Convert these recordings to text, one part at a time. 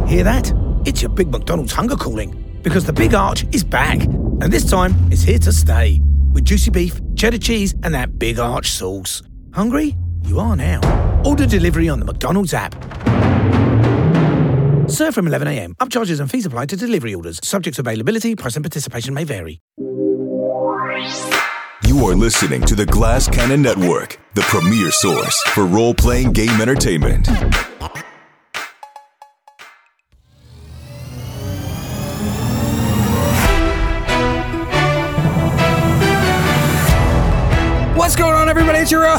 Hear that? It's your Big McDonald's hunger calling, because the Big Arch is back, and this time it's here to stay, with juicy beef, cheddar cheese, and that Big Arch sauce. Hungry? You are now. Order delivery on the McDonald's app. Serve from 11 a.m. Upcharges and fees apply to delivery orders. Subject to availability, price and participation may vary. You are listening to the Glass Cannon Network, the premier source for role-playing game entertainment. What's going on, everybody? It's your old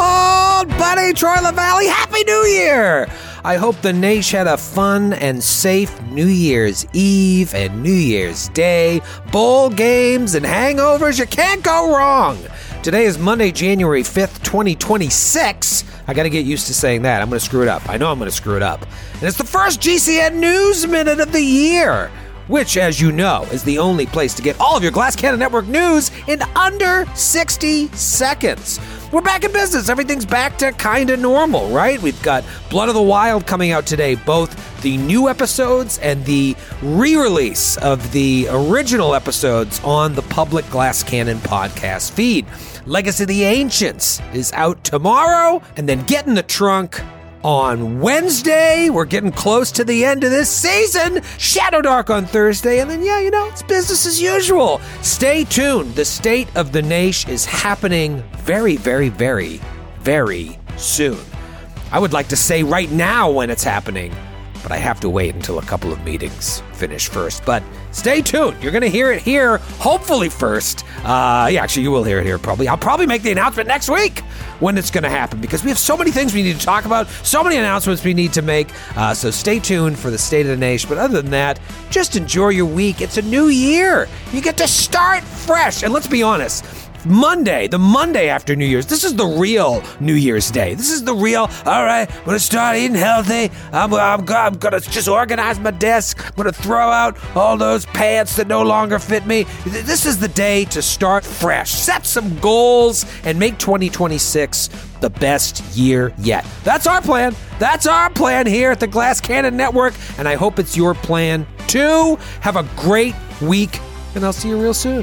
buddy, Troy LaValle. Happy New Year! I hope the nation had a fun and safe New Year's Eve and New Year's Day. Bowl games and hangovers, you can't go wrong. Today is Monday, January 5th, 2026. I got to get used to saying that. I'm going to screw it up. I know I'm going to screw it up. And it's the first GCN News Minute of the year, which, as you know, is the only place to get all of your Glass Cannon Network news in under 60 seconds. We're back in business. Everything's back to kind of normal, right? We've got Blood of the Wild coming out today, both the new episodes and the re-release of the original episodes on the public Glass Cannon podcast feed. Legacy of the Ancients is out tomorrow, and then Get in the Trunk on Wednesday. We're getting close to the end of this season. Shadow Dark on Thursday. And then, it's business as usual. Stay tuned. The State of the Nation is happening very, very, very, very soon. I would like to say right now when it's happening, but I have to wait until a couple of meetings finish first. But stay tuned. You're going to hear it here, hopefully first. Actually, you will hear it here probably. I'll probably make the announcement next week when it's going to happen, because we have so many things we need to talk about, so many announcements we need to make. So stay tuned for the State of the Nation. But other than that, just enjoy your week. It's a new year. You get to start fresh. And let's be honest, the Monday after New Year's, this is the real New Year's Day. This is the real, all right, I'm going to start eating healthy. I'm going to just organize my desk. I'm going to throw out all those pants that no longer fit me. This is the day to start fresh. Set some goals and make 2026 the best year yet. That's our plan. That's our plan here at the Glass Cannon Network, and I hope it's your plan too. Have a great week, and I'll see you real soon.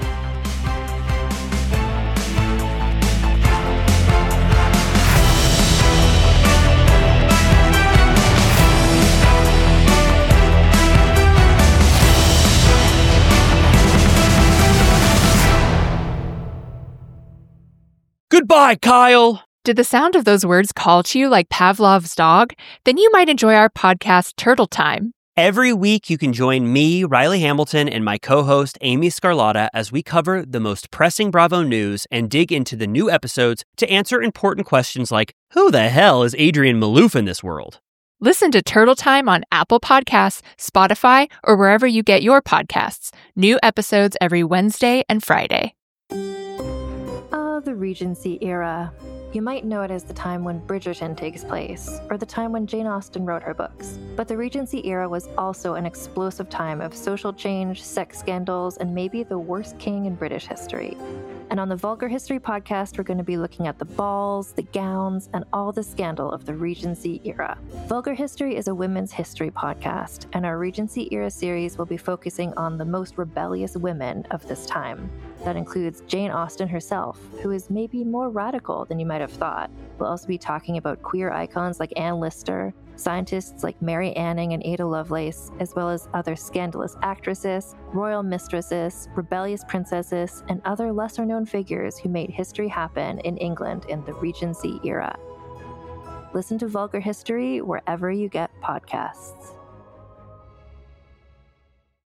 Goodbye, Kyle. Did the sound of those words call to you like Pavlov's dog? Then you might enjoy our podcast, Turtle Time. Every week, you can join me, Riley Hamilton, and my co-host, Amy Scarlatta, as we cover the most pressing Bravo news and dig into the new episodes to answer important questions like, who the hell is Adrian Malouf in this world? Listen to Turtle Time on Apple Podcasts, Spotify, or wherever you get your podcasts. New episodes every Wednesday and Friday. The Regency era. You might know it as the time when Bridgerton takes place, or the time when Jane Austen wrote her books. But the Regency era was also an explosive time of social change, sex scandals, and maybe the worst king in British history. And on the Vulgar History podcast, we're going to be looking at the balls, the gowns, and all the scandal of the Regency era. Vulgar History is a women's history podcast, and our Regency era series will be focusing on the most rebellious women of this time. That includes Jane Austen herself, who is maybe more radical than you might have thought. We'll also be talking about queer icons like Anne Lister, scientists like Mary Anning and Ada Lovelace, as well as other scandalous actresses, royal mistresses, rebellious princesses, and other lesser-known figures who made history happen in England in the Regency era. Listen to Vulgar History wherever you get podcasts.